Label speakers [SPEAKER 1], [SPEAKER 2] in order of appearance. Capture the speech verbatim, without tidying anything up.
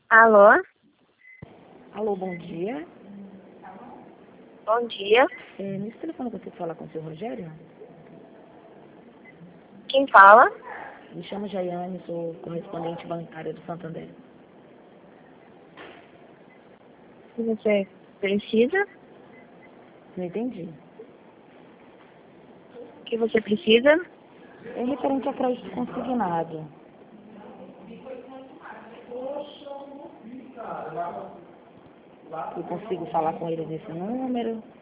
[SPEAKER 1] Alô?
[SPEAKER 2] Alô, bom dia.
[SPEAKER 1] Bom dia.
[SPEAKER 2] É, nesse telefone eu consigo falar com o senhor Rogério?
[SPEAKER 1] Quem fala?
[SPEAKER 2] Me chamo Jaiane, sou correspondente bancária do Santander.
[SPEAKER 1] O que você precisa?
[SPEAKER 2] Não entendi.
[SPEAKER 1] O que você precisa?
[SPEAKER 2] É referente a crédito consignado. Eu consigo falar com ele nesse número?